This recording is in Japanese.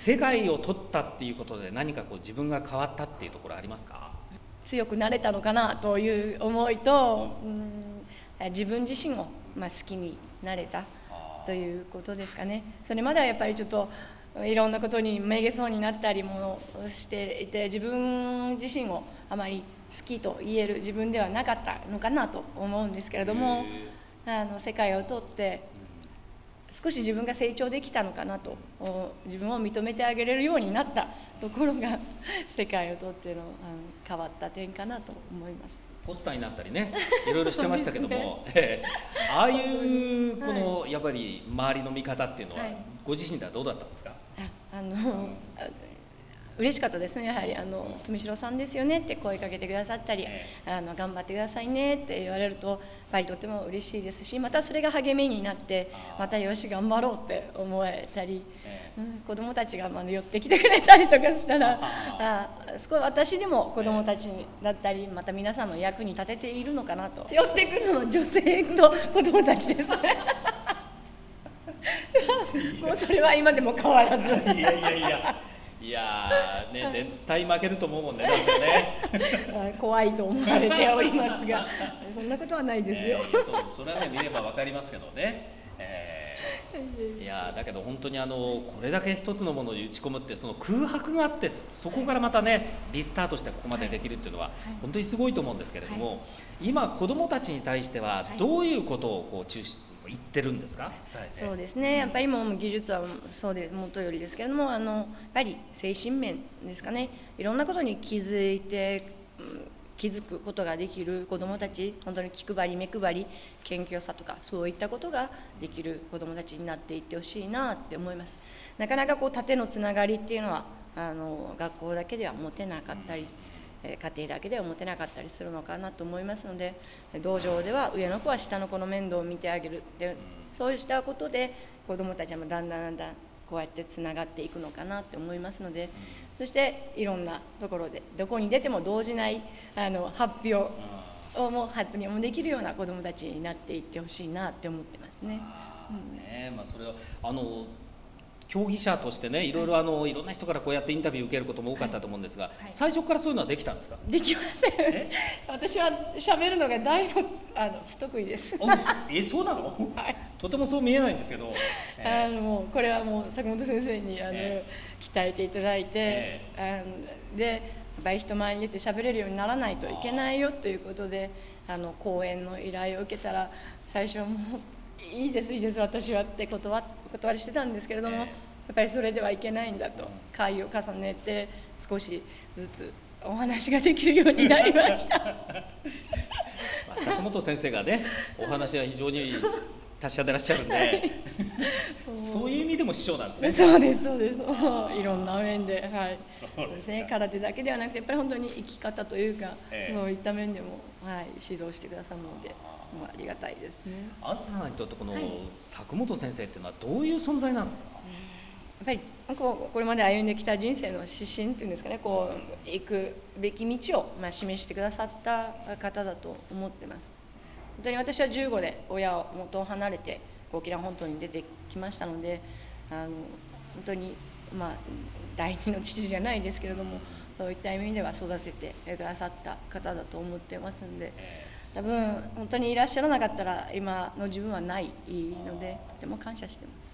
世界を取ったっていうことで何かこう自分が変わったっていうところありますか？ 強くなれたのかなという思いと、自分自身を好きになれたということですかね。それまではやっぱりちょっといろんなことにめげそうになったりもしていて、自分自身をあまり好きと言える自分ではなかったのかなと思うんですけれども、世界を取って少し自分が成長できたのかなと、自分を認めてあげれるようになったところが世界を取っての変わった点かなと思います。 ポスターになったりね、いろいろしてましたけども、ああいうこのやっぱり周りの見方っていうのは、ご自身ではどうだったんですか？ 嬉しかったですね。やはり富城さんですよねって声かけてくださったり、頑張ってくださいねって言われるとやっぱりとても嬉しいですし、またそれが励みになってまたよし頑張ろうって思えたり、子どもたちが寄ってきてくれたりとかしたら、私でも子どもたちだったりまた皆さんの役に立てているのかなと。寄ってくるのは女性と子どもたちですね。もうそれは今でも変わらず。 いやね、絶対負けると思うもんね、だってね。 怖いと思われておりますが、そんなことはないですよ。 それはね、見れば分かりますけどね。いやだけど本当にこれだけ一つのものに打ち込むって、その空白があってそこからまたねリスタートしてここまでできるっていうのは本当にすごいと思うんですけれども、今子どもたちに対してはどういうことをこう言ってるんですか？伝えて。 そうですね、やっぱりもう技術はそうでもとよりですけれども、やっぱり精神面ですかね。いろんなことに気づいて、気づくことができる子どもたち、本当に気配り目配り謙虚さとかそういったことができる子どもたちになっていってほしいなって思います。なかなか縦のつながりっていうのは学校だけでは持てなかったり、家庭だけでは持てなかったりするのかなと思いますので、道場では上の子は下の子の面倒を見てあげるって、そうしたことで子どもたちもだんだんこうやってつながっていくのかなって思いますので、そしていろんなところでどこに出ても動じない発表をも発言もできるような子どもたちになっていってほしいなって思ってますね。 それは競技者としてね、いろんな人からこうやってインタビュー受けることも多かったと思うんですが、最初からそういうのはできたんですか？ できません。私は喋るのが大の不得意です。 そうなの？とてもそう見えないんですけど。 もうこれはもう坂本先生に鍛えていただいて、でやっぱり人前に出て喋れるようにならないといけないよということで講演の依頼を受けたら、最初はもういいです私はって断りしてたんですけれども、やっぱりそれではいけないんだと会を重ねて少しずつお話ができるようになりました。 坂本先生がね、お話は非常に達者でいらっしゃるんで、そういう意味でも師匠なんですね。 そうですいろんな面で、そうですね、空手だけではなくてやっぱり本当に生き方というか、そういった面でも、指導してくださるのでありがたいですね。 あずさんにとってこの坂本先生っていうのはどういう存在なんですか？ やっぱりこれまで歩んできた人生の指針っていうんですかね、行くべき道を示してくださった方だと思ってます。本当に私は15で親を元を離れて沖縄本島に出てきましたので、本当に第二の父じゃないですけれども、そういった意味では育ててくださった方だと思ってますんで、多分本当にいらっしゃらなかったら今の自分はないので、とても感謝してます。